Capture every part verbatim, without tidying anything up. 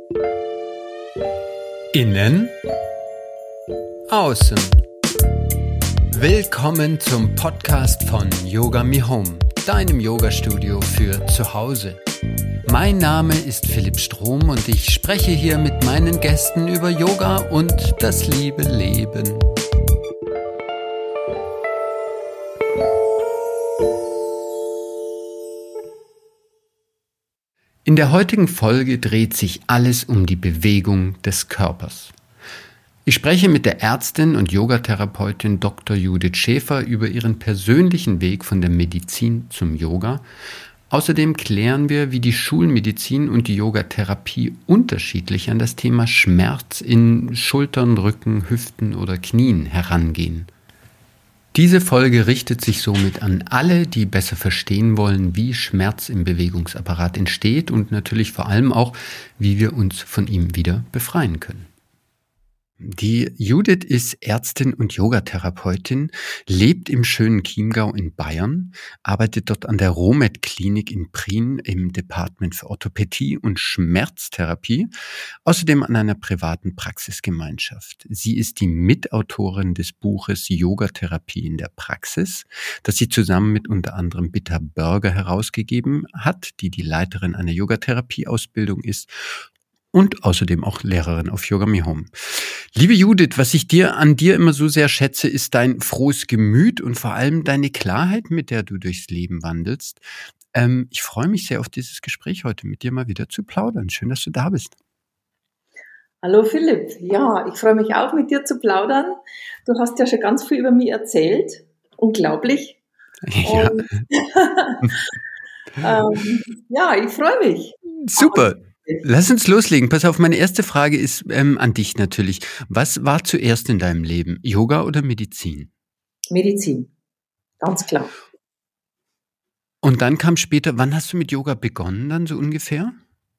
Innen, außen. Willkommen zum Podcast von Yoga Me Home, deinem Yoga-Studio für zu Hause. Mein Name ist Philipp Strom und ich spreche hier mit meinen Gästen über Yoga und das liebe Leben. In der heutigen Folge dreht sich alles um die Bewegung des Körpers. Ich spreche mit der Ärztin und Yogatherapeutin Doktor Judith Schäfer über ihren persönlichen Weg von der Medizin zum Yoga. Außerdem klären wir, wie die Schulmedizin und die Yogatherapie unterschiedlich an das Thema Schmerz in Schultern, Rücken, Hüften oder Knien herangehen. Diese Folge richtet sich somit an alle, die besser verstehen wollen, wie Schmerz im Bewegungsapparat entsteht und natürlich vor allem auch, wie wir uns von ihm wieder befreien können. Die Judith ist Ärztin und Yogatherapeutin, lebt im schönen Chiemgau in Bayern, arbeitet dort an der Romed-Klinik in Prien im Department für Orthopädie und Schmerztherapie, außerdem an einer privaten Praxisgemeinschaft. Sie ist die Mitautorin des Buches Yogatherapie in der Praxis, das sie zusammen mit unter anderem Bitta Börger herausgegeben hat, die die Leiterin einer Yogatherapie-Ausbildung ist und außerdem auch Lehrerin auf Yoga Me Home. Liebe Judith, was ich dir an dir immer so sehr schätze, ist dein frohes Gemüt und vor allem deine Klarheit, mit der du durchs Leben wandelst. Ähm, ich freue mich sehr auf dieses Gespräch heute, mit dir mal wieder zu plaudern. Schön, dass du da bist. Hallo Philipp, ja, ich freue mich auch, mit dir zu plaudern. Du hast ja schon ganz viel über mich erzählt. Unglaublich. Ja, Und, ähm, ja, ich freue mich. super. Lass uns loslegen. Pass auf, meine erste Frage ist ähm, an dich natürlich. Was war zuerst in deinem Leben, Yoga oder Medizin? Medizin, ganz klar. Und dann kam später, wann hast du mit Yoga begonnen dann so ungefähr?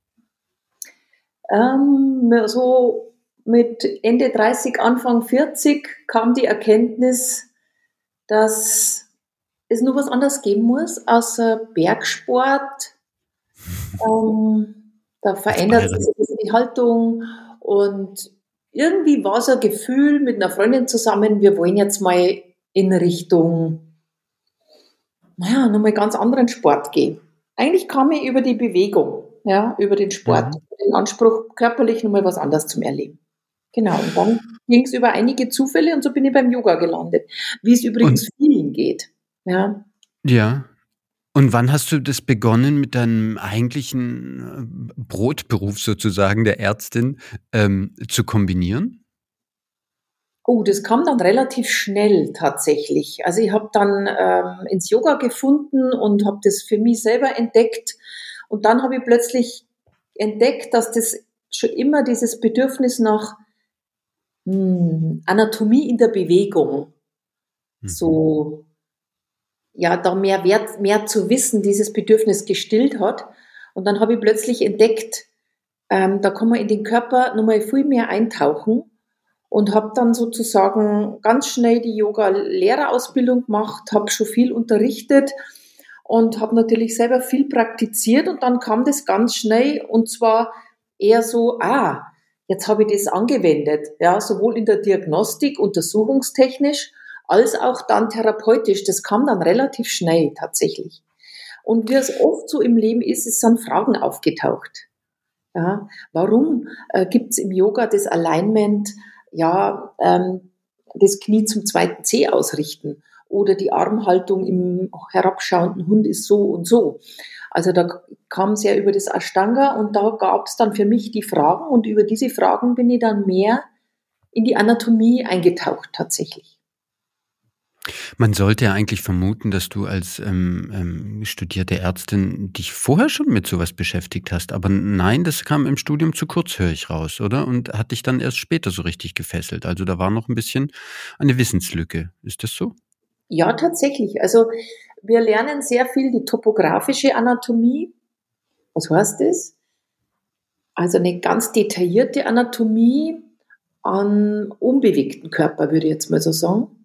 Ähm, so mit Ende dreißig, Anfang vierzig kam die Erkenntnis, dass es nur was anderes geben muss, außer Bergsport. Ähm, da verändert sich so ein bisschen die Haltung und irgendwie war so ein Gefühl mit einer Freundin zusammen, wir wollen jetzt mal in Richtung, naja, nochmal ganz anderen Sport gehen. Eigentlich kam ich über die Bewegung, ja, über den Sport, Mhm. den Anspruch, körperlich nochmal was anderes zum Erleben. Genau, und dann ging es über einige Zufälle und so bin ich beim Yoga gelandet, wie es übrigens Und vielen geht. Ja. ja. Und wann hast du das begonnen mit deinem eigentlichen äh, Brotberuf sozusagen der Ärztin ähm, zu kombinieren? Oh, das kam dann relativ schnell tatsächlich. Also ich habe dann ähm, ins Yoga gefunden und habe das für mich selber entdeckt. Und dann habe ich plötzlich entdeckt, dass das schon immer dieses Bedürfnis nach hm, Anatomie in der Bewegung, Mhm. so ja, da mehr Wert, mehr zu wissen, dieses Bedürfnis gestillt hat. Und dann habe ich plötzlich entdeckt, ähm, da kann man in den Körper nochmal viel mehr eintauchen. Und habe dann sozusagen ganz schnell die Yoga-Lehrerausbildung gemacht, habe schon viel unterrichtet und habe natürlich selber viel praktiziert und dann kam das ganz schnell und zwar eher so, ah, jetzt habe ich das angewendet, ja, sowohl in der Diagnostik, untersuchungstechnisch, als auch dann therapeutisch. Das kam dann relativ schnell tatsächlich. Und wie es oft so im Leben ist, es sind Fragen aufgetaucht. Ja, warum äh, gibt es im Yoga das Alignment, ja, ähm, das Knie zum zweiten Zeh ausrichten oder die Armhaltung im herabschauenden Hund ist so und so. Also da kam es ja über das Ashtanga und da gab es dann für mich die Fragen und über diese Fragen bin ich dann mehr in die Anatomie eingetaucht tatsächlich. Man sollte ja eigentlich vermuten, dass du als ähm, ähm, studierte Ärztin dich vorher schon mit sowas beschäftigt hast. Aber nein, das kam im Studium zu kurz, höre ich raus, oder? Und hat dich dann erst später so richtig gefesselt. Also da war noch ein bisschen eine Wissenslücke. Ist das so? Ja, tatsächlich. Also wir lernen sehr viel die topografische Anatomie. Was heißt das? Also eine ganz detaillierte Anatomie an unbewegten Körper, würde ich jetzt mal so sagen.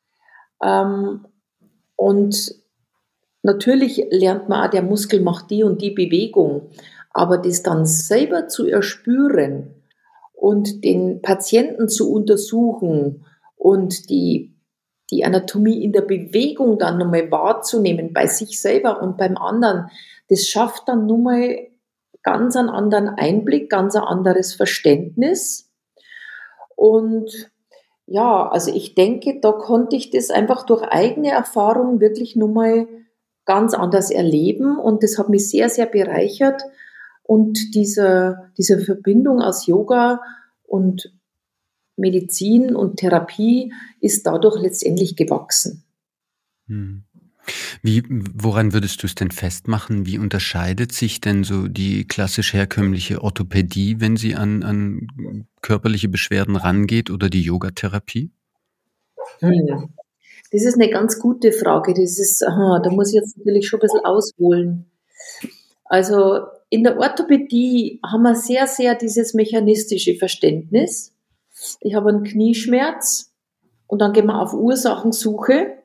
Ähm, und natürlich lernt man auch, der Muskel macht die und die Bewegung. Aber das dann selber zu erspüren und den Patienten zu untersuchen und die, die Anatomie in der Bewegung dann nochmal wahrzunehmen, bei sich selber und beim anderen, das schafft dann nochmal ganz einen anderen Einblick, ganz ein anderes Verständnis. Und ja, also ich denke, da konnte ich das einfach durch eigene Erfahrung wirklich nochmal ganz anders erleben und das hat mich sehr, sehr bereichert und diese, diese Verbindung aus Yoga und Medizin und Therapie ist dadurch letztendlich gewachsen. Hm. Wie, woran würdest du es denn festmachen? Wie unterscheidet sich denn so die klassisch herkömmliche Orthopädie, wenn sie an, an körperliche Beschwerden rangeht, oder die Yogatherapie? Hm. Das ist eine ganz gute Frage. Das ist, aha, da muss ich jetzt natürlich schon ein bisschen ausholen. Also in der Orthopädie haben wir sehr, sehr dieses mechanistische Verständnis. Ich habe einen Knieschmerz und dann gehen wir auf Ursachensuche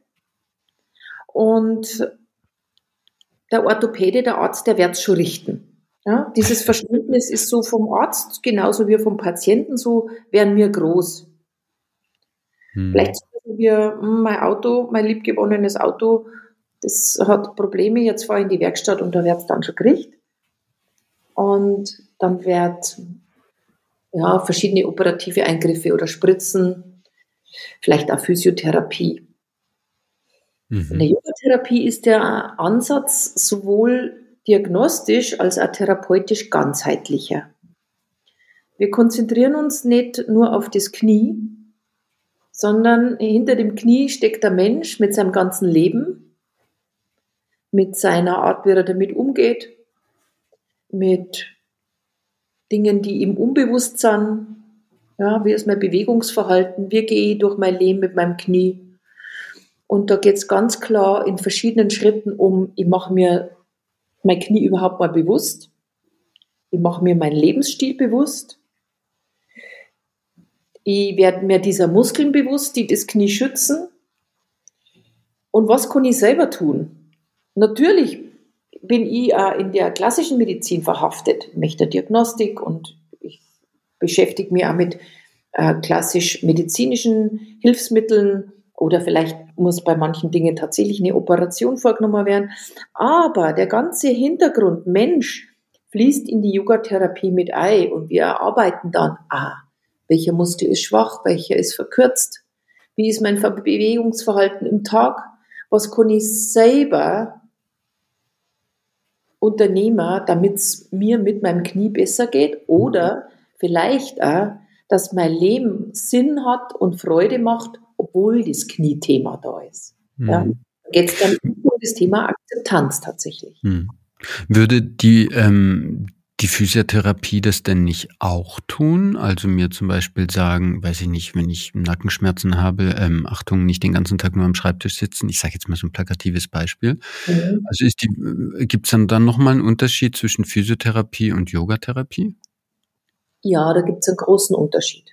und der Orthopäde, der Arzt, der wird es schon richten. Ja, dieses Verständnis ist so vom Arzt genauso wie vom Patienten, so wären wir groß. Hm. Vielleicht sagen wir, mein Auto, mein liebgewonnenes Auto, das hat Probleme, jetzt fahre ich in die Werkstatt und da wird es dann schon gekriegt. Und dann wird ja, verschiedene operative Eingriffe oder Spritzen, vielleicht auch Physiotherapie. Mhm. In der Yogatherapie ist der Ansatz sowohl diagnostisch als auch therapeutisch ganzheitlicher. Wir konzentrieren uns nicht nur auf das Knie, sondern hinter dem Knie steckt der Mensch mit seinem ganzen Leben, mit seiner Art, wie er damit umgeht, mit Dingen, die ihm unbewusst sind. Ja, wie ist mein Bewegungsverhalten? Wie gehe ich durch mein Leben mit meinem Knie? Und da geht es ganz klar in verschiedenen Schritten um, ich mache mir mein Knie überhaupt mal bewusst. Ich mache mir meinen Lebensstil bewusst. Ich werde mir dieser Muskeln bewusst, die das Knie schützen. Und was kann ich selber tun? Natürlich bin ich auch in der klassischen Medizin verhaftet, mit der Diagnostik, und ich beschäftige mich auch mit äh, klassisch medizinischen Hilfsmitteln oder vielleicht muss bei manchen Dingen tatsächlich eine Operation vorgenommen werden. Aber der ganze Hintergrund Mensch fließt in die Yogatherapie mit ein und wir erarbeiten dann, ah, welcher Muskel ist schwach, welcher ist verkürzt, wie ist mein Bewegungsverhalten im Tag, was kann ich selber Unternehmer, damit es mir mit meinem Knie besser geht oder vielleicht auch, dass mein Leben Sinn hat und Freude macht, obwohl das Kniethema da ist. Mhm. Ja, da geht es dann um das Thema Akzeptanz tatsächlich. Mhm. Würde die, ähm, die Physiotherapie das denn nicht auch tun? Also mir zum Beispiel sagen, weiß ich nicht, wenn ich Nackenschmerzen habe, ähm, Achtung, nicht den ganzen Tag nur am Schreibtisch sitzen. Ich sage jetzt mal so ein plakatives Beispiel. Mhm. Also ist die, gibt es dann, dann nochmal einen Unterschied zwischen Physiotherapie und Yogatherapie? Ja, da gibt es einen großen Unterschied.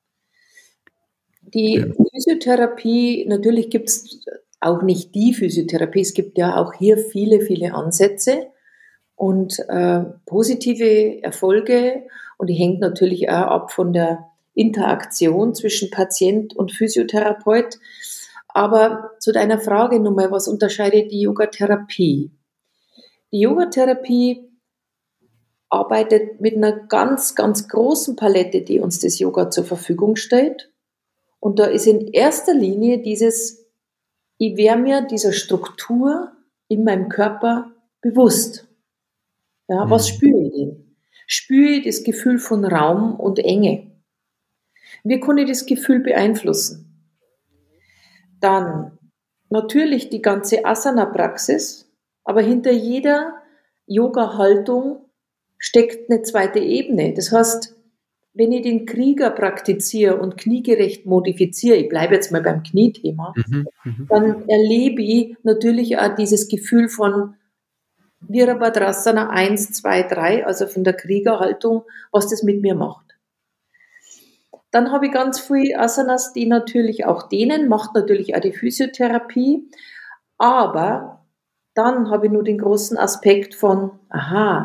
Die ja. Physiotherapie, natürlich gibt es auch nicht die Physiotherapie, es gibt ja auch hier viele, viele Ansätze und äh, positive Erfolge, und die hängt natürlich auch ab von der Interaktion zwischen Patient und Physiotherapeut. Aber zu deiner Frage nochmal, was unterscheidet die Yogatherapie? Die Yogatherapie arbeitet mit einer ganz, ganz großen Palette, die uns das Yoga zur Verfügung stellt. Und da ist in erster Linie dieses, ich werde mir dieser Struktur in meinem Körper bewusst. Ja, was spüre ich denn? Spüre ich das Gefühl von Raum und Enge? Wie kann ich das Gefühl beeinflussen? Dann natürlich die ganze Asana-Praxis, aber hinter jeder Yoga-Haltung steckt eine zweite Ebene. Das heißt, wenn ich den Krieger praktiziere und kniegerecht modifiziere, ich bleibe jetzt mal beim Kniethema, mhm, dann erlebe ich natürlich auch dieses Gefühl von Virabhadrasana eins, zwei, drei, also von der Kriegerhaltung, was das mit mir macht. Dann habe ich ganz viele Asanas, die natürlich auch dehnen, macht natürlich auch die Physiotherapie, aber dann habe ich nur den großen Aspekt von, aha,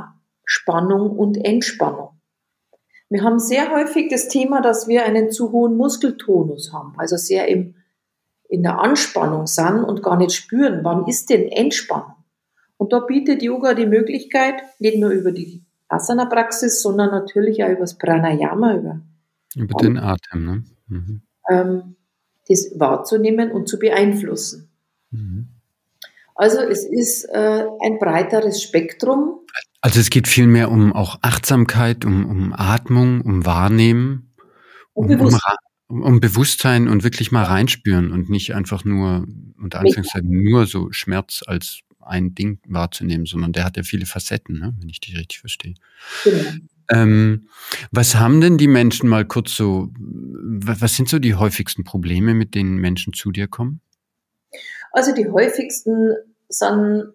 Spannung und Entspannung. Wir haben sehr häufig das Thema, dass wir einen zu hohen Muskeltonus haben, also sehr im, in der Anspannung sind und gar nicht spüren, wann ist denn Entspannung. Und da bietet Yoga die Möglichkeit, nicht nur über die Asana-Praxis, sondern natürlich auch über das Pranayama, über, über den Atem, ne? Mhm. ähm, das wahrzunehmen und zu beeinflussen. Mhm. Also es ist äh, ein breiteres Spektrum. Also es geht vielmehr um auch Achtsamkeit, um, um Atmung, um Wahrnehmen, um, um, Bewusstsein. um, um Bewusstsein und wirklich mal reinspüren und nicht einfach nur, unter Anführungszeichen, nur so Schmerz als ein Ding wahrzunehmen, sondern der hat ja viele Facetten, ne? Wenn ich dich richtig verstehe. Genau. Ähm, was haben denn die Menschen mal kurz so, was sind so die häufigsten Probleme, mit denen Menschen zu dir kommen? Also die häufigsten sind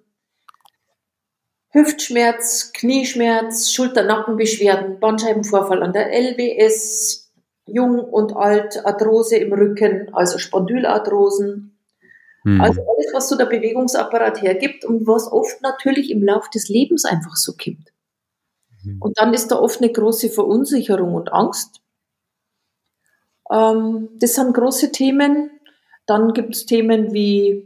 Hüftschmerz, Knieschmerz, Schulter-Nackenbeschwerden, Bandscheibenvorfall an der L B S, Jung und Alt, Arthrose im Rücken, also Spondylarthrosen. Hm. Also alles, was so der Bewegungsapparat hergibt und was oft natürlich im Lauf des Lebens einfach so kommt. Hm. Und dann ist da oft eine große Verunsicherung und Angst. Ähm, das sind große Themen. Dann gibt es Themen wie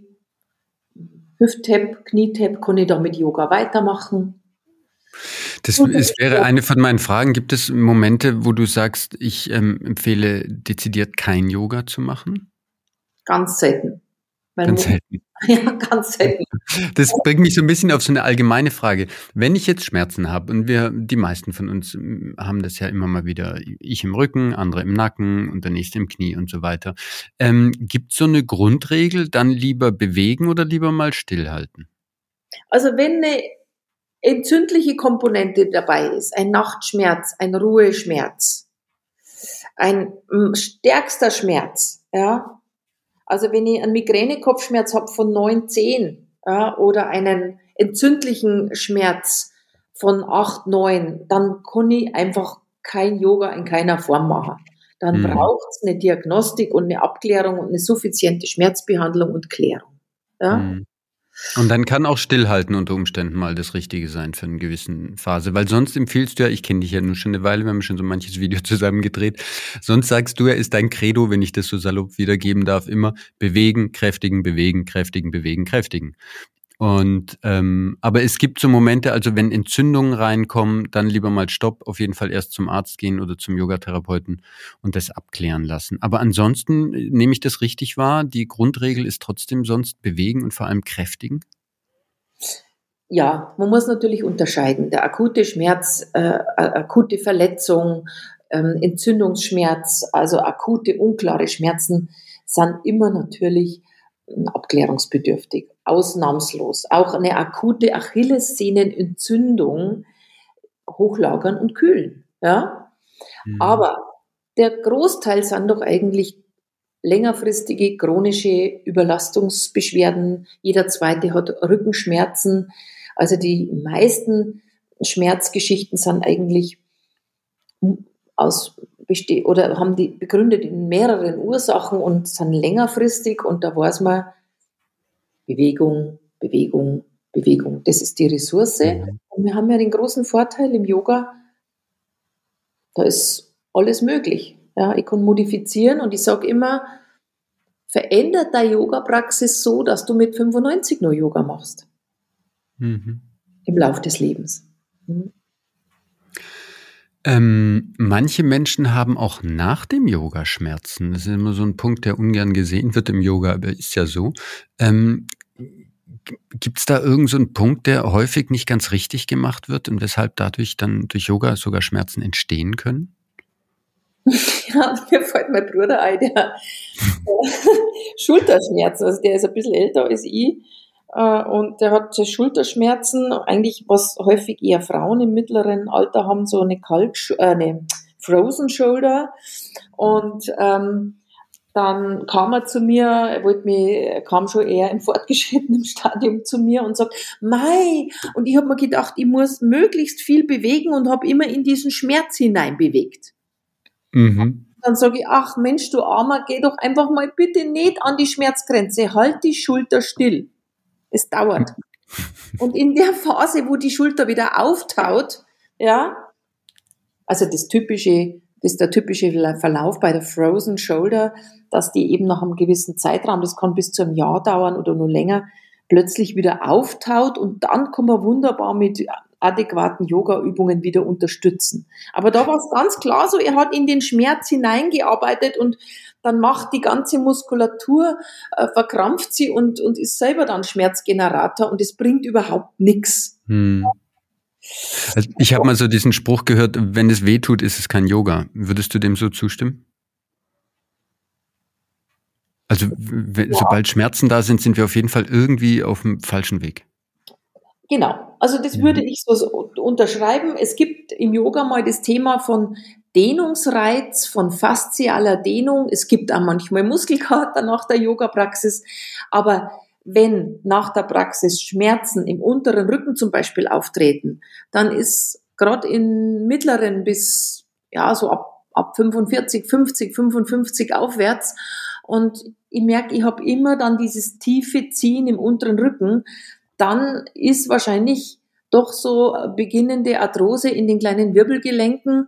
Hüft-Tap, Knie-Tap, kann ich da mit Yoga weitermachen? Das ist, wäre eine von meinen Fragen. Gibt es Momente, wo du sagst, ich ähm, empfehle dezidiert kein Yoga zu machen? Ganz selten. Weil ganz selten. Ja, ganz selten. Das bringt mich so ein bisschen auf so eine allgemeine Frage. Wenn ich jetzt Schmerzen habe, und wir, die meisten von uns haben das ja immer mal wieder, ich im Rücken, andere im Nacken und der nächste im Knie und so weiter. Ähm, gibt es so eine Grundregel, dann lieber bewegen oder lieber mal stillhalten? Also wenn eine entzündliche Komponente dabei ist, ein Nachtschmerz, ein Ruheschmerz, ein stärkster Schmerz, ja, also wenn ich einen Migränekopfschmerz habe von neun, zehn, ja, oder einen entzündlichen Schmerz von acht, neun, dann kann ich einfach kein Yoga in keiner Form machen. Dann hm. braucht es eine Diagnostik und eine Abklärung und eine suffiziente Schmerzbehandlung und Klärung. Ja? Hm. Und dann kann auch Stillhalten unter Umständen mal das Richtige sein für eine gewisse Phase, weil sonst empfiehlst du ja, ich kenne dich ja nun schon eine Weile, wir haben schon so manches Video zusammen gedreht, sonst sagst du ja, ist dein Credo, wenn ich das so salopp wiedergeben darf, immer bewegen, kräftigen, bewegen, kräftigen, bewegen, kräftigen. Und ähm, aber es gibt so Momente, also wenn Entzündungen reinkommen, dann lieber mal Stopp, auf jeden Fall erst zum Arzt gehen oder zum Yogatherapeuten und das abklären lassen. Aber ansonsten nehme ich das richtig wahr, die Grundregel ist trotzdem sonst bewegen und vor allem kräftigen? Ja, man muss natürlich unterscheiden. Der akute Schmerz, äh, akute Verletzung, ähm, Entzündungsschmerz, also akute, unklare Schmerzen sind immer natürlich abklärungsbedürftig, ausnahmslos. Auch eine akute Achillessehnenentzündung hochlagern und kühlen. Ja? Mhm. Aber der Großteil sind doch eigentlich längerfristige chronische Überlastungsbeschwerden. Jeder Zweite hat Rückenschmerzen. Also die meisten Schmerzgeschichten sind eigentlich aus beste- oder haben die begründet in mehreren Ursachen und sind längerfristig, und da weiß man, Bewegung, Bewegung, Bewegung, das ist die Ressource. Mhm. Und wir haben ja den großen Vorteil im Yoga, da ist alles möglich. Ja, ich kann modifizieren, und ich sage immer, verändert deine Yoga-Praxis so, dass du mit fünfundneunzig nur Yoga machst. Mhm. Im Lauf des Lebens. Mhm. Ähm, manche Menschen haben auch nach dem Yoga Schmerzen. Das ist immer so ein Punkt, der ungern gesehen wird im Yoga, aber ist ja so. Ähm, Gibt es da irgend so einen Punkt, der häufig nicht ganz richtig gemacht wird und weshalb dadurch dann durch Yoga sogar Schmerzen entstehen können? Ja, mir fällt mein Bruder ein, der Schulterschmerzen, also der ist ein bisschen älter als ich, und der hat Schulterschmerzen, eigentlich was häufig eher Frauen im mittleren Alter haben, so eine Kalt, äh, eine Frozen Shoulder, und ähm, dann kam er zu mir, er wollte mich, er kam schon eher im fortgeschrittenen Stadium zu mir und sagt, Mei, und ich habe mir gedacht, ich muss möglichst viel bewegen und habe immer in diesen Schmerz hinein bewegt. Mhm. Dann sage ich, ach Mensch, du Armer, geh doch einfach mal bitte nicht an die Schmerzgrenze, halt die Schulter still. Es dauert. Und in der Phase, wo die Schulter wieder auftaut, Ja, also das typische, das ist der typische Verlauf bei der Frozen Shoulder, dass die eben nach einem gewissen Zeitraum, das kann bis zu einem Jahr dauern oder nur länger, plötzlich wieder auftaut und dann kann man wunderbar mit adäquaten Yoga-Übungen wieder unterstützen. Aber da war es ganz klar so, er hat in den Schmerz hineingearbeitet und dann macht die ganze Muskulatur, äh, verkrampft sie und, und ist selber dann Schmerzgenerator und es bringt überhaupt nichts. Hm. Also ich habe mal so diesen Spruch gehört, wenn es weh tut, ist es kein Yoga. Würdest du dem so zustimmen? Also w- Ja. sobald Schmerzen da sind, sind wir auf jeden Fall irgendwie auf dem falschen Weg. Genau, also das würde ich so so unterschreiben. Es gibt im Yoga mal das Thema von Dehnungsreiz, von faszialer Dehnung. Es gibt auch manchmal Muskelkater nach der Yoga-Praxis. Aber wenn nach der Praxis Schmerzen im unteren Rücken zum Beispiel auftreten, dann ist gerade in mittleren bis ja so ab, ab fünfundvierzig, fünfzig, fünfundfünfzig aufwärts. Und ich merke, ich habe immer dann dieses tiefe Ziehen im unteren Rücken. Dann ist wahrscheinlich doch so beginnende Arthrose in den kleinen Wirbelgelenken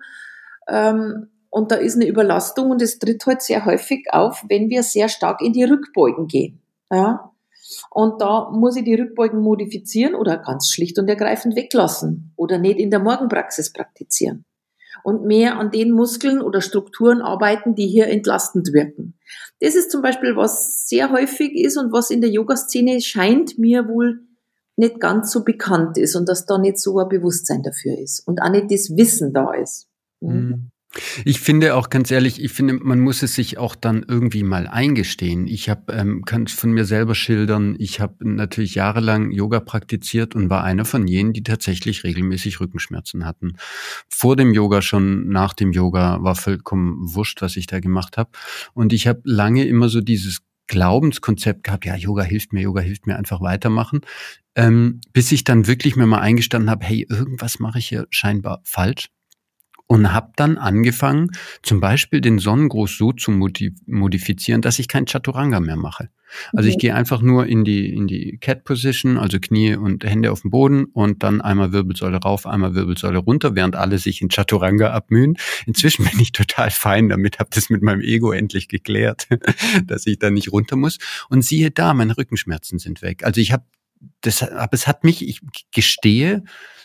ähm, und da ist eine Überlastung und es tritt halt sehr häufig auf, wenn wir sehr stark in die Rückbeugen gehen. Ja? Und da muss ich die Rückbeugen modifizieren oder ganz schlicht und ergreifend weglassen oder nicht in der Morgenpraxis praktizieren und mehr an den Muskeln oder Strukturen arbeiten, die hier entlastend wirken. Das ist zum Beispiel, was sehr häufig ist und was in der Yoga-Szene scheint mir wohl nicht ganz so bekannt ist und dass da nicht so ein Bewusstsein dafür ist und auch nicht das Wissen da ist. Mhm. Ich finde auch ganz ehrlich, ich finde, man muss es sich auch dann irgendwie mal eingestehen. Ich habe, ähm, kann es von mir selber schildern, ich habe natürlich jahrelang Yoga praktiziert und war einer von jenen, die tatsächlich regelmäßig Rückenschmerzen hatten. Vor dem Yoga schon, nach dem Yoga war vollkommen wurscht, was ich da gemacht habe. Und ich habe lange immer so dieses Glaubenskonzept gehabt, ja, Yoga hilft mir, Yoga hilft mir, einfach weitermachen, ähm, bis ich dann wirklich mir mal eingestanden habe, hey, irgendwas mache ich hier scheinbar falsch. Und habe dann angefangen, zum Beispiel den Sonnengruß so zu modifizieren, dass ich kein Chaturanga mehr mache. Also Mhm. ich gehe einfach nur in die in die Cat Position, also Knie und Hände auf dem Boden und dann einmal Wirbelsäule rauf, einmal Wirbelsäule runter, während alle sich in Chaturanga abmühen. Inzwischen bin ich total fein damit, habe das mit meinem Ego endlich geklärt, dass ich da nicht runter muss. Und siehe da, meine Rückenschmerzen sind weg. Also ich habe das, aber es hat mich, ich gestehe,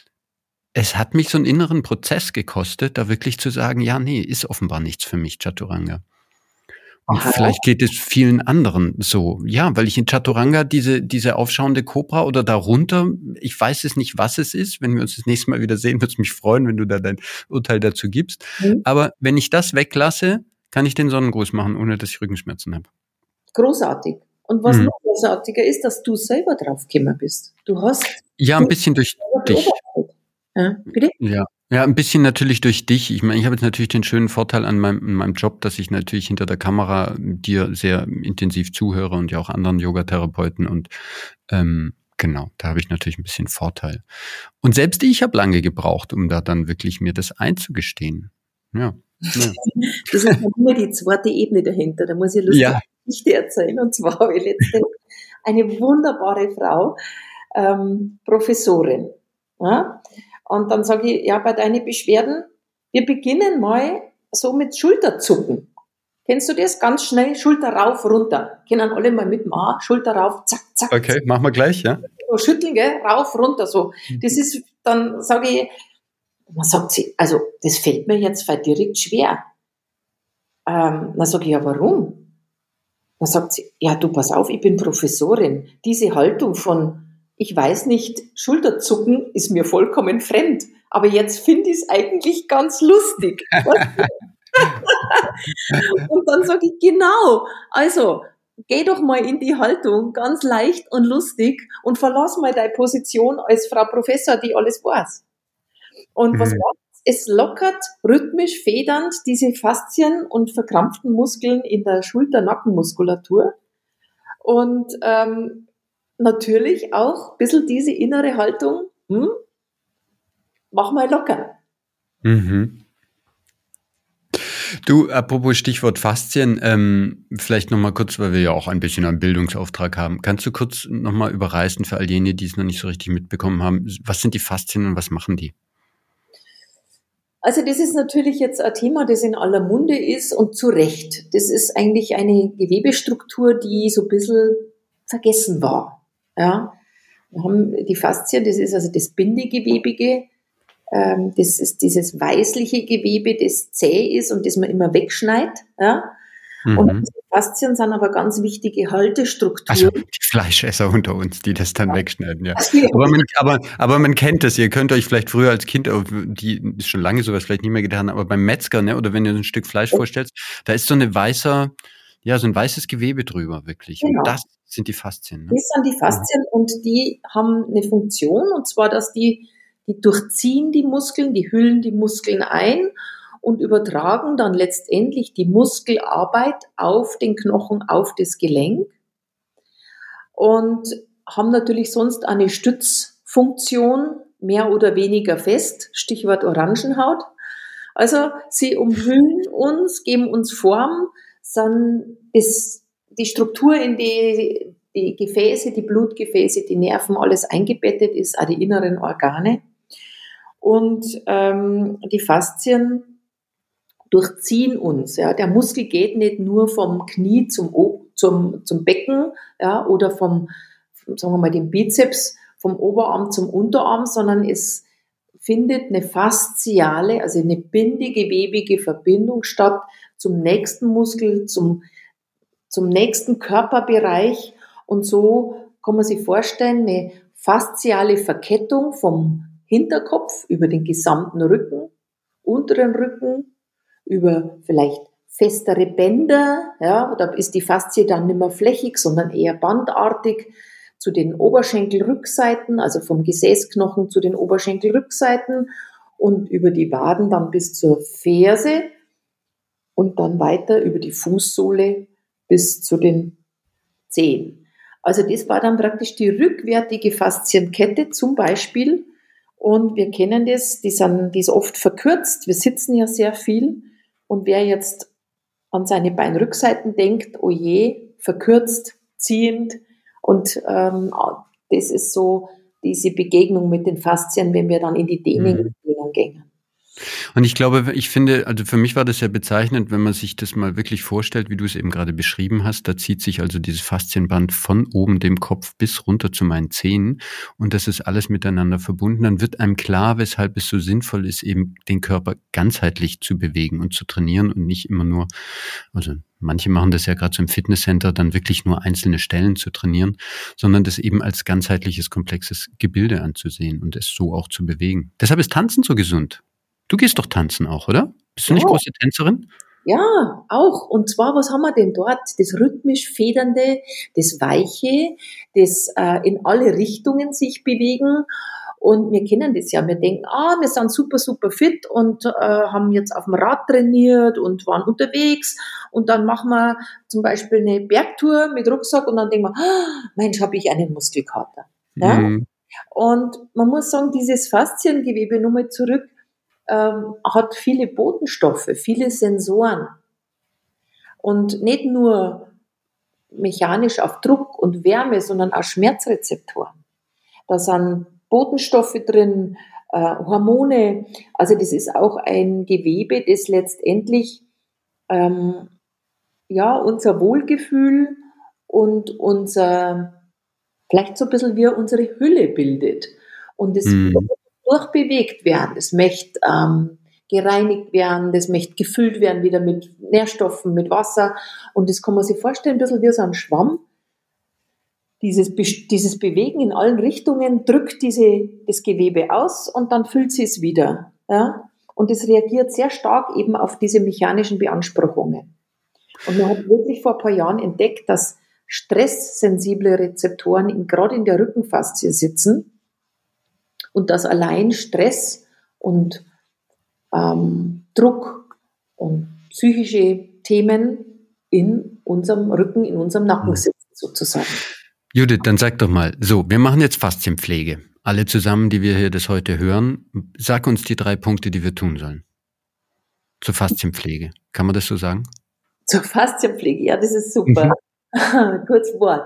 es hat mich so einen inneren Prozess gekostet, da wirklich zu sagen, ja, nee, ist offenbar nichts für mich, Chaturanga. Und Aha. vielleicht geht es vielen anderen so. Ja, weil ich in Chaturanga diese diese aufschauende Kobra oder darunter, ich weiß es nicht, was es ist. Wenn wir uns das nächste Mal wieder sehen, würde es mich freuen, wenn du da dein Urteil dazu gibst. Mhm. Aber wenn ich das weglasse, kann ich den Sonnengruß machen, ohne dass ich Rückenschmerzen habe. Großartig. Und was Mhm. noch großartiger ist, dass du selber drauf gekommen bist. Du hast Ja, ein bisschen durch dich. beobachtet. Ja, bitte? Ja. Ja, ein bisschen natürlich durch dich. Ich meine, ich habe jetzt natürlich den schönen Vorteil an meinem, an meinem Job, dass ich natürlich hinter der Kamera dir sehr intensiv zuhöre und ja auch anderen Yogatherapeuten und ähm, genau, da habe ich natürlich ein bisschen Vorteil. Und selbst ich habe lange gebraucht, um da dann wirklich mir das einzugestehen. Ja. Ja. Das ist noch immer die zweite Ebene dahinter. Da muss ich eine lustige Ja. Geschichte erzählen. Und zwar habe ich letztens eine wunderbare Frau, ähm, Professorin. Ja? Und dann sage ich, ja, bei deinen Beschwerden, wir beginnen mal so mit Schulterzucken. Kennst du das? Ganz schnell, Schulter rauf, runter. Können alle mal mitmachen. Schulter rauf, zack, zack. Okay, zack. machen wir gleich, ja? So schütteln, gell? Rauf, runter, so. Das ist, dann sage ich, dann sagt sie, also, das fällt mir jetzt voll direkt schwer. Ähm, dann sage ich, ja, warum? Dann sagt sie, ja, du, pass auf, ich bin Professorin. Diese Haltung von, ich weiß nicht, Schulterzucken ist mir vollkommen fremd. Aber jetzt finde ich es eigentlich ganz lustig. Und dann sage ich, genau, also, geh doch mal in die Haltung, ganz leicht und lustig und verlass mal deine Position als Frau Professor, die alles weiß. Und was Mhm. macht es? Es lockert rhythmisch, federnd diese Faszien und verkrampften Muskeln in der Schulter-Nackenmuskulatur und ähm, natürlich auch ein bisschen diese innere Haltung, hm, mach mal locker. Mhm. Du, apropos Stichwort Faszien, ähm, vielleicht nochmal kurz, weil wir ja auch ein bisschen einen Bildungsauftrag haben. Kannst du kurz nochmal überreißen für all jene, die es noch nicht so richtig mitbekommen haben? Was sind die Faszien und was machen die? Also das ist natürlich jetzt ein Thema, das in aller Munde ist und zu Recht. Das ist eigentlich eine Gewebestruktur, die so ein bisschen vergessen war. Ja, wir haben die Faszien, das ist also das Bindegewebige, ähm, das ist dieses weißliche Gewebe, das zäh ist und das man immer wegschneidet. Ja. Mhm. Und diese Faszien sind aber ganz wichtige Haltestrukturen. Also die Fleischesser unter uns, die das dann ja. wegschneiden, ja. Aber man, aber, aber man kennt das, ihr könnt euch vielleicht früher als Kind, die ist schon lange sowas vielleicht nicht mehr getan, aber beim Metzger, ne, oder wenn ihr so ein Stück Fleisch ja. vorstellt, da ist so eine weißer, ja, so ein weißes Gewebe drüber, wirklich. Genau. Und das sind die Faszien. Ne? Das sind die Faszien mhm. und die haben eine Funktion, und zwar, dass die, die durchziehen die Muskeln, die hüllen die Muskeln ein und übertragen dann letztendlich die Muskelarbeit auf den Knochen, auf das Gelenk und haben natürlich sonst eine Stützfunktion, mehr oder weniger fest, Stichwort Orangenhaut. Also sie umhüllen uns, geben uns Form, sind das, die Struktur in die, die Gefäße, die Blutgefäße, die Nerven, alles eingebettet ist, auch die inneren Organe. Und ähm, die Faszien durchziehen uns. Ja. Der Muskel geht nicht nur vom Knie zum, zum, zum Becken, ja, oder vom, sagen wir mal, dem Bizeps, vom Oberarm zum Unterarm, sondern es findet eine fasziale, also eine bindegewebige Verbindung statt zum nächsten Muskel, zum, zum nächsten Körperbereich. Und so kann man sich vorstellen, eine fasziale Verkettung vom Hinterkopf über den gesamten Rücken, unteren Rücken, über vielleicht festere Bänder, ja, da ist die Faszie dann nicht mehr flächig, sondern eher bandartig, zu den Oberschenkelrückseiten, also vom Gesäßknochen zu den Oberschenkelrückseiten und über die Waden dann bis zur Ferse und dann weiter über die Fußsohle bis zu den Zehen. Also das war dann praktisch die rückwärtige Faszienkette zum Beispiel. Und wir kennen das, die, sind, die ist oft verkürzt, wir sitzen ja sehr viel. Und wer jetzt an seine Beinrückseiten denkt, oh je, verkürzt, ziehend. Und ähm, das ist so diese Begegnung mit den Faszien, wenn wir dann in die Dehnung mhm. gehen. Und ich glaube, ich finde, also für mich war das ja bezeichnend, wenn man sich das mal wirklich vorstellt, wie du es eben gerade beschrieben hast. Da zieht sich also dieses Faszienband von oben dem Kopf bis runter zu meinen Zähnen und das ist alles miteinander verbunden. Dann wird einem klar, weshalb es so sinnvoll ist, eben den Körper ganzheitlich zu bewegen und zu trainieren und nicht immer nur, also manche machen das ja gerade so im Fitnesscenter, dann wirklich nur einzelne Stellen zu trainieren, sondern das eben als ganzheitliches, komplexes Gebilde anzusehen und es so auch zu bewegen. Deshalb ist Tanzen so gesund. Du gehst doch tanzen auch, oder? Bist du ja. nicht große Tänzerin? Ja, auch. Und zwar, was haben wir denn dort? Das rhythmisch Federnde, das Weiche, das äh, in alle Richtungen sich bewegen. Und wir kennen das ja. Wir denken, ah, wir sind super, super fit und äh, haben jetzt auf dem Rad trainiert und waren unterwegs. Und dann machen wir zum Beispiel eine Bergtour mit Rucksack und dann denken wir, ah, Mensch, habe ich einen Muskelkater. Ja? Mhm. Und man muss sagen, dieses Fasziengewebe, nochmal zurück, Ähm, hat viele Botenstoffe, viele Sensoren und nicht nur mechanisch auf Druck und Wärme, sondern auch Schmerzrezeptoren. Da sind Botenstoffe drin, äh, Hormone, also das ist auch ein Gewebe, das letztendlich ähm, ja, unser Wohlgefühl und unser, vielleicht so ein bisschen wie unsere Hülle bildet und das hm. durchbewegt werden, das möchte ähm, gereinigt werden, das möchte gefüllt werden wieder mit Nährstoffen, mit Wasser und das kann man sich vorstellen, ein bisschen wie so ein Schwamm. Dieses, dieses Bewegen in allen Richtungen drückt diese, das Gewebe aus und dann füllt sie es wieder. Ja? Und es reagiert sehr stark eben auf diese mechanischen Beanspruchungen. Und man hat wirklich vor ein paar Jahren entdeckt, dass stresssensible Rezeptoren in, gerade in der Rückenfaszie sitzen, und dass allein Stress und ähm, Druck und psychische Themen in unserem Rücken, in unserem Nacken sitzen sozusagen. Judith, dann sag doch mal, so, wir machen jetzt Faszienpflege. Alle zusammen, die wir hier das heute hören. Sag uns die drei Punkte, die wir tun sollen. Zur Faszienpflege. Kann man das so sagen? Zur Faszienpflege, ja, das ist super. Kurz Wort.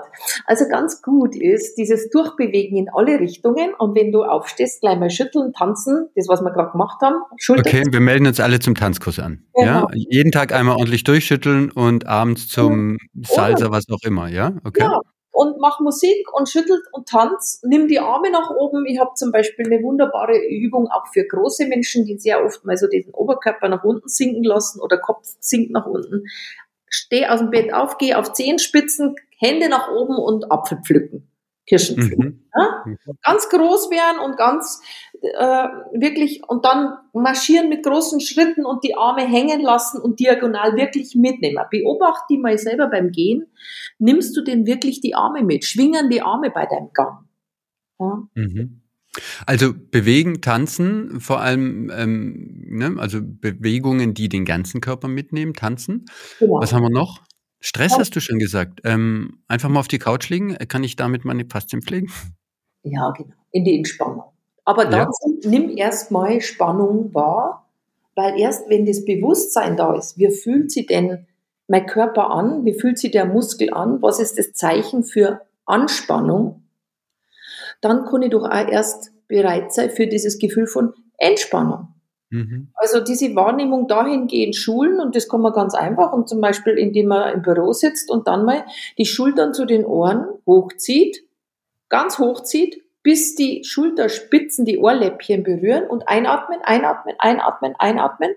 Also ganz gut ist dieses Durchbewegen in alle Richtungen und wenn du aufstehst, gleich mal schütteln, tanzen, das, was wir gerade gemacht haben, Schulter. Okay, wir melden uns alle zum Tanzkurs an. Genau. Ja, jeden Tag einmal ordentlich durchschütteln und abends zum Salsa, was auch immer, ja? Okay. Ja, und mach Musik und schüttelt und tanzt, nimm die Arme nach oben. Ich habe zum Beispiel eine wunderbare Übung auch für große Menschen, die sehr oft mal so den Oberkörper nach unten sinken lassen oder Kopf sinkt nach unten. Steh aus dem Bett auf, geh auf Zehenspitzen, Hände nach oben und Apfel pflücken, Kirschen pflücken. Mhm. Ja? Ganz groß werden und ganz äh, wirklich und dann marschieren mit großen Schritten und die Arme hängen lassen und diagonal wirklich mitnehmen. Beobachte die mal selber beim Gehen. Nimmst du denn wirklich die Arme mit? Schwingen die Arme bei deinem Gang? Ja? Mhm. Also bewegen, tanzen, vor allem ähm, ne, also Bewegungen, die den ganzen Körper mitnehmen, tanzen. Genau. Was haben wir noch? Stress ja. Hast du schon gesagt. Ähm, einfach mal auf die Couch liegen. Kann ich damit meine Faszien pflegen? Ja, genau. In die Entspannung. Aber dazu ja. nimm erstmal Spannung wahr, weil erst wenn das Bewusstsein da ist, wie fühlt sich denn mein Körper an, wie fühlt sich der Muskel an, was ist das Zeichen für Anspannung, dann kann ich doch auch erst bereit sein für dieses Gefühl von Entspannung. Mhm. Also diese Wahrnehmung dahingehend schulen und das kann man ganz einfach und zum Beispiel indem man im Büro sitzt und dann mal die Schultern zu den Ohren hochzieht, ganz hochzieht, bis die Schulterspitzen die Ohrläppchen berühren und einatmen, einatmen, einatmen, einatmen.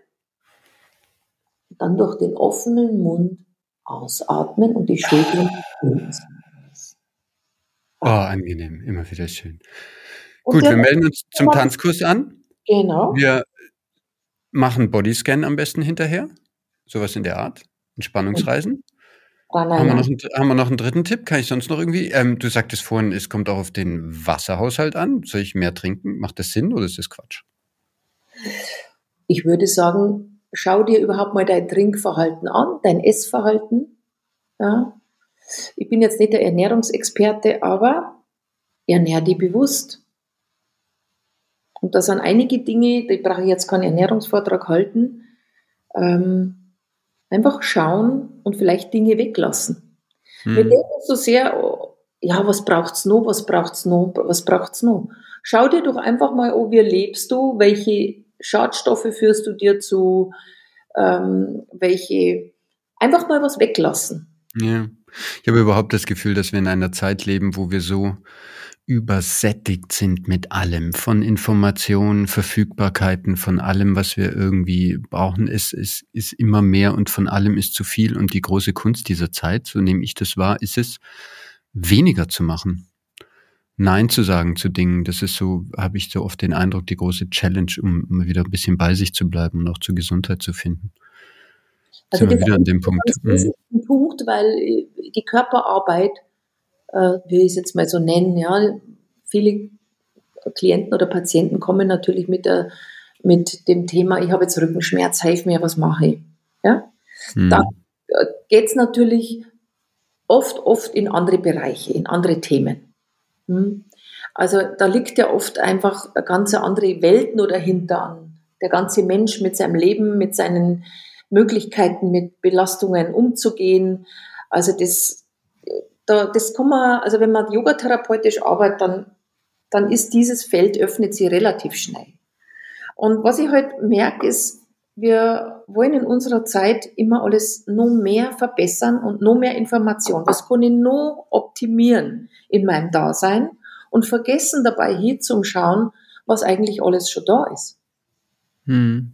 Und dann durch den offenen Mund ausatmen und die Schultern unten. Oh, angenehm, immer wieder schön. Und gut, wir melden uns zum Tanzkurs an. Genau. Wir machen Bodyscan am besten hinterher. Sowas in der Art. Entspannungsreisen. Oh, nein, haben, wir nein. noch einen, haben wir noch einen dritten Tipp? Kann ich sonst noch irgendwie? Ähm, du sagtest vorhin, es kommt auch auf den Wasserhaushalt an. Soll ich mehr trinken? Macht das Sinn oder ist das Quatsch? Ich würde sagen, schau dir überhaupt mal dein Trinkverhalten an, dein Essverhalten. Ja. Ich bin jetzt nicht der Ernährungsexperte, aber ernähr dich bewusst. Und da sind einige Dinge, da brauche ich jetzt keinen Ernährungsvortrag halten, ähm, einfach schauen und vielleicht Dinge weglassen. Hm. Wir denken so sehr, oh, ja, was braucht's noch, was braucht's noch, was braucht's noch? Schau dir doch einfach mal an, wie lebst du, welche Schadstoffe führst du dir zu, ähm, welche, einfach mal was weglassen. Ja, ich habe überhaupt das Gefühl, dass wir in einer Zeit leben, wo wir so übersättigt sind mit allem, von Informationen, Verfügbarkeiten, von allem, was wir irgendwie brauchen, ist, ist, ist immer mehr und von allem ist zu viel. Und die große Kunst dieser Zeit, so nehme ich das wahr, ist es, weniger zu machen. Nein zu sagen zu Dingen, das ist so, habe ich so oft den Eindruck, die große Challenge, um immer wieder ein bisschen bei sich zu bleiben und auch zur Gesundheit zu finden. Also sind wir wieder an dem Punkt. Das ist ein Punkt, weil die Körperarbeit, äh, will ich es jetzt mal so nennen, ja, viele Klienten oder Patienten kommen natürlich mit, der, mit dem Thema, ich habe jetzt Rückenschmerz, hilf mir, was mache ich? Ja? Hm. Da geht es natürlich oft, oft in andere Bereiche, in andere Themen. Hm? Also da liegt ja oft einfach eine ganz andere Welt nur dahinter an. Der ganze Mensch mit seinem Leben, mit seinen Möglichkeiten, mit Belastungen umzugehen. Also das, da, das kann man, also wenn man yogatherapeutisch arbeitet, dann, dann ist dieses Feld, öffnet sich relativ schnell. Und was ich halt merke, ist, wir wollen in unserer Zeit immer alles noch mehr verbessern und noch mehr Information. Was kann ich noch optimieren in meinem Dasein? Und vergessen dabei hinzuschauen, was eigentlich alles schon da ist. Hm.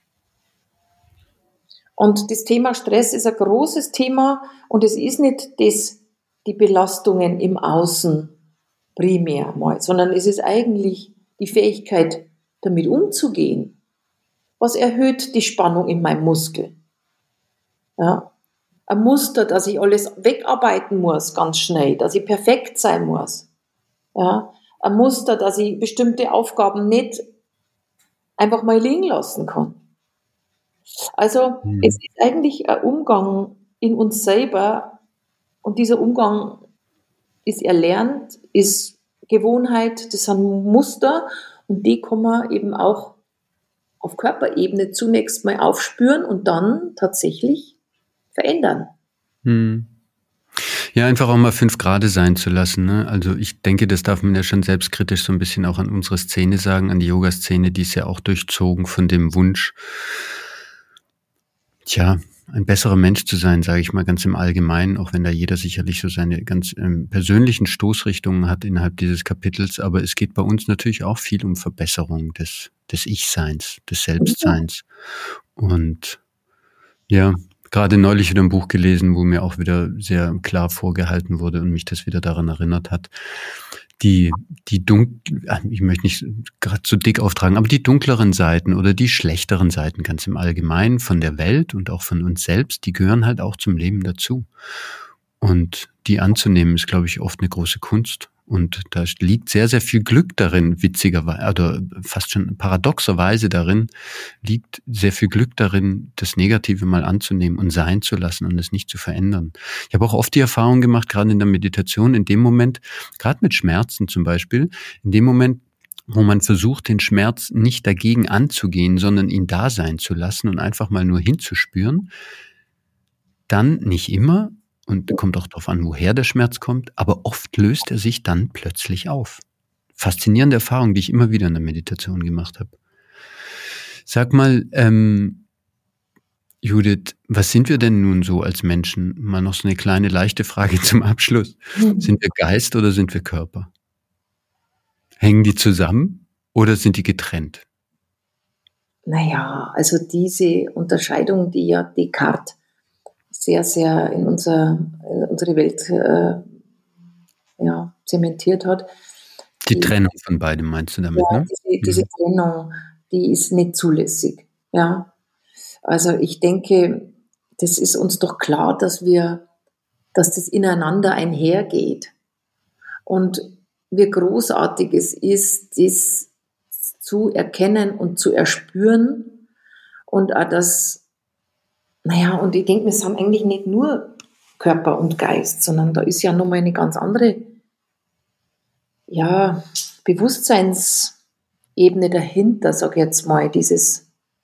Und das Thema Stress ist ein großes Thema und es ist nicht das, die Belastungen im Außen primär mal, sondern es ist eigentlich die Fähigkeit, damit umzugehen. Was erhöht die Spannung in meinem Muskel? Ja, ein Muster, dass ich alles wegarbeiten muss, ganz schnell, dass ich perfekt sein muss. Ja, ein Muster, dass ich bestimmte Aufgaben nicht einfach mal liegen lassen kann. Also mhm. es ist eigentlich ein Umgang in uns selber und dieser Umgang ist erlernt, ist Gewohnheit, das sind Muster und die kann man eben auch auf Körperebene zunächst mal aufspüren und dann tatsächlich verändern. Hm. Ja, einfach auch mal fünf Grade sein zu lassen, ne? Also ich denke, das darf man ja schon selbstkritisch so ein bisschen auch an unsere Szene sagen, an die Yoga-Szene, die ist ja auch durchzogen von dem Wunsch, tja, ein besserer Mensch zu sein, sage ich mal ganz im Allgemeinen, auch wenn da jeder sicherlich so seine ganz ähm, persönlichen Stoßrichtungen hat innerhalb dieses Kapitels. Aber es geht bei uns natürlich auch viel um Verbesserung des, des Ich-Seins, des Selbstseins. Und ja, gerade neulich wieder ein Buch gelesen, wo mir auch wieder sehr klar vorgehalten wurde und mich das wieder daran erinnert hat. Die, die dunkel, ich möchte nicht gerade zu dick auftragen, aber die dunkleren Seiten oder die schlechteren Seiten ganz im Allgemeinen von der Welt und auch von uns selbst, die gehören halt auch zum Leben dazu. Und die anzunehmen ist, glaube ich, oft eine große Kunst. Und da liegt sehr, sehr viel Glück darin, witzigerweise, oder fast schon paradoxerweise darin, liegt sehr viel Glück darin, das Negative mal anzunehmen und sein zu lassen und es nicht zu verändern. Ich habe auch oft die Erfahrung gemacht, gerade in der Meditation, in dem Moment, gerade mit Schmerzen zum Beispiel, in dem Moment, wo man versucht, den Schmerz nicht dagegen anzugehen, sondern ihn da sein zu lassen und einfach mal nur hinzuspüren, dann nicht immer, und kommt auch darauf an, woher der Schmerz kommt, aber oft löst er sich dann plötzlich auf. Faszinierende Erfahrung, die ich immer wieder in der Meditation gemacht habe. Sag mal, ähm, Judith, was sind wir denn nun so als Menschen? Mal noch so eine kleine leichte Frage zum Abschluss. Mhm. Sind wir Geist oder sind wir Körper? Hängen die zusammen oder sind die getrennt? Naja, also diese Unterscheidung, die ja Descartes sehr, sehr in, unser, in unsere Welt äh, ja, zementiert hat. Die, die Trennung von beidem meinst du damit, ja, ne? Diese, diese mhm. Trennung, die ist nicht zulässig. Ja? Also ich denke, das ist uns doch klar, dass wir, dass das ineinander einhergeht. Und wie großartig es ist, das zu erkennen und zu erspüren und auch das. Naja, und ich denke, wir sind eigentlich nicht nur Körper und Geist, sondern da ist ja nochmal eine ganz andere, ja, Bewusstseinsebene dahinter, sag ich jetzt mal, dieses,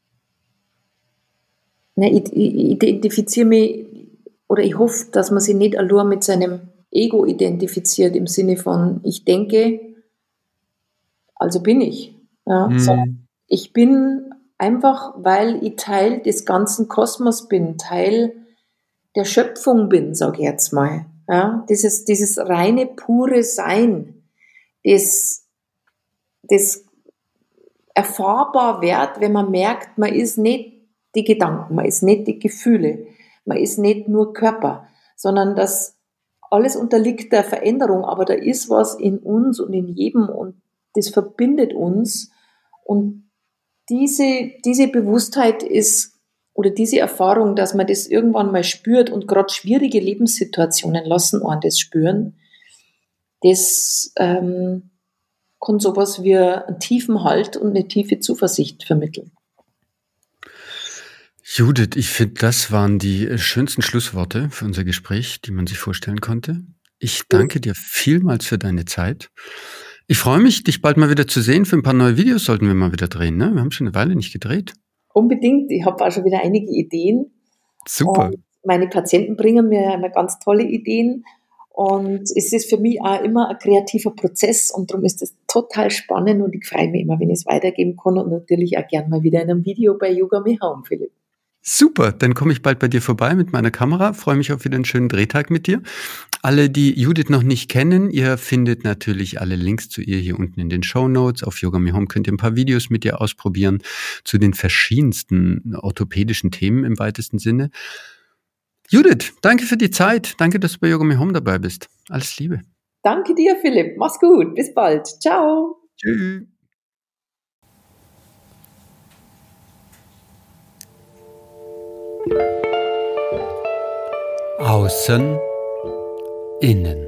ne, ich, ich identifiziere mich, oder ich hoffe, dass man sich nicht allein mit seinem Ego identifiziert, im Sinne von, ich denke, also bin ich, ja, mhm. sondern ich bin einfach, weil ich Teil des ganzen Kosmos bin, Teil der Schöpfung bin, sage ich jetzt mal. Ja, dieses, dieses reine, pure Sein, das, das erfahrbar wird, wenn man merkt, man ist nicht die Gedanken, man ist nicht die Gefühle, man ist nicht nur Körper, sondern das alles unterliegt der Veränderung, aber da ist was in uns und in jedem und das verbindet uns und Diese, diese Bewusstheit ist, oder diese Erfahrung, dass man das irgendwann mal spürt und gerade schwierige Lebenssituationen lassen einen das spüren, das ähm, kann sowas wie einen tiefen Halt und eine tiefe Zuversicht vermitteln. Judith, ich finde, das waren die schönsten Schlussworte für unser Gespräch, die man sich vorstellen konnte. Ich danke dir vielmals für deine Zeit. Ich freue mich, dich bald mal wieder zu sehen. Für ein paar neue Videos sollten wir mal wieder drehen, ne? Wir haben schon eine Weile nicht gedreht. Unbedingt. Ich habe auch schon wieder einige Ideen. Super. Und meine Patienten bringen mir immer ganz tolle Ideen. Und es ist für mich auch immer ein kreativer Prozess. Und darum ist es total spannend. Und ich freue mich immer, wenn ich es weitergeben kann. Und natürlich auch gerne mal wieder in einem Video bei Yoga Me Home, Philipp. Super, dann komme ich bald bei dir vorbei mit meiner Kamera. Freue mich auf wieder einen schönen Drehtag mit dir. Alle, die Judith noch nicht kennen, ihr findet natürlich alle Links zu ihr hier unten in den Shownotes. Auf Yoga Me Home könnt ihr ein paar Videos mit ihr ausprobieren zu den verschiedensten orthopädischen Themen im weitesten Sinne. Judith, danke für die Zeit. Danke, dass du bei Yoga Me Home dabei bist. Alles Liebe. Danke dir, Philipp. Mach's gut. Bis bald. Ciao. Tschüss. Außen, innen.